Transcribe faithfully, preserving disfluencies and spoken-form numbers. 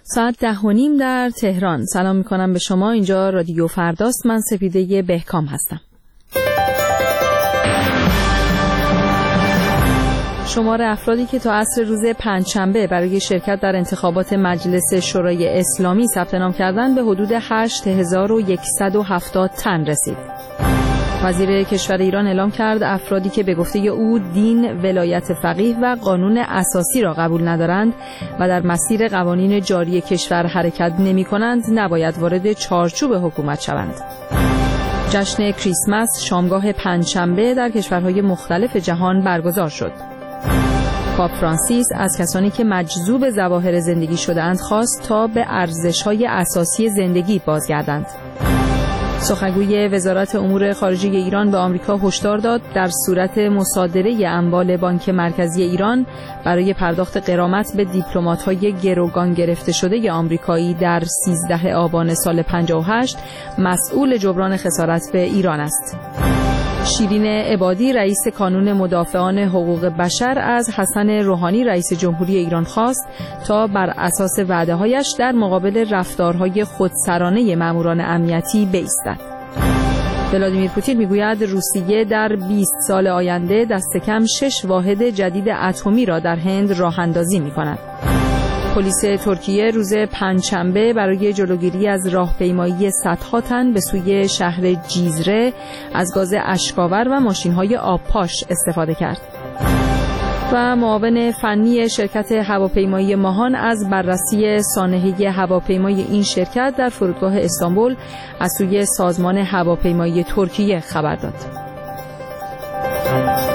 ساعت ده و نیم در تهران. سلام میکنم به شما. اینجا رادیو فرداست. من سپیده بهکام هستم. شمار افرادی که تا عصر روز پنجشنبه برای شرکت در انتخابات مجلس شورای اسلامی ثبت نام کردند به حدود هشت هزار و صد و هفتاد تن رسید. وزیر کشور ایران اعلام کرد افرادی که به گفته او دین، ولایت فقیه و قانون اساسی را قبول ندارند و در مسیر قوانین جاری کشور حرکت نمی کنند نباید وارد چارچوب حکومت شوند. جشن کریسمس شامگاه پنجشنبه در کشورهای مختلف جهان برگزار شد. پاپ فرانسیس از کسانی که مجذوب ظواهر زندگی شده‌اند خواست تا به ارزش‌های اساسی زندگی بازگردند. سخنگوی وزارت امور خارجه ایران به آمریکا هشدار داد در صورت مصادره اموال بانک مرکزی ایران برای پرداخت غرامت به دیپلمات‌های گروگان گرفته شده آمریکایی در سیزده آبان سال پنجاه و هشت مسئول جبران خسارت به ایران است. شیرین عبادی رئیس کانون مدافعان حقوق بشر از حسن روحانی رئیس جمهوری ایران خواست تا بر اساس وعده‌هایش در مقابل رفتارهای خودسرانه ماموران امنیتی بایستد. ولادیمیر پوتین میگوید روسیه در بیست سال آینده دست کم شش واحد جدید اتمی را در هند راه اندازی می‌کند. پلیس ترکیه روز پنجشنبه برای جلوگیری از راهپیمایی صدها تن به سوی شهر جیزره از گاز اشک‌آور و ماشین‌های آبپاش استفاده کرد. و معاون فنی شرکت هواپیمایی ماهان از بررسی سانحه هواپیمای این شرکت در فرودگاه استانبول از سوی سازمان هواپیمایی ترکیه خبر داد.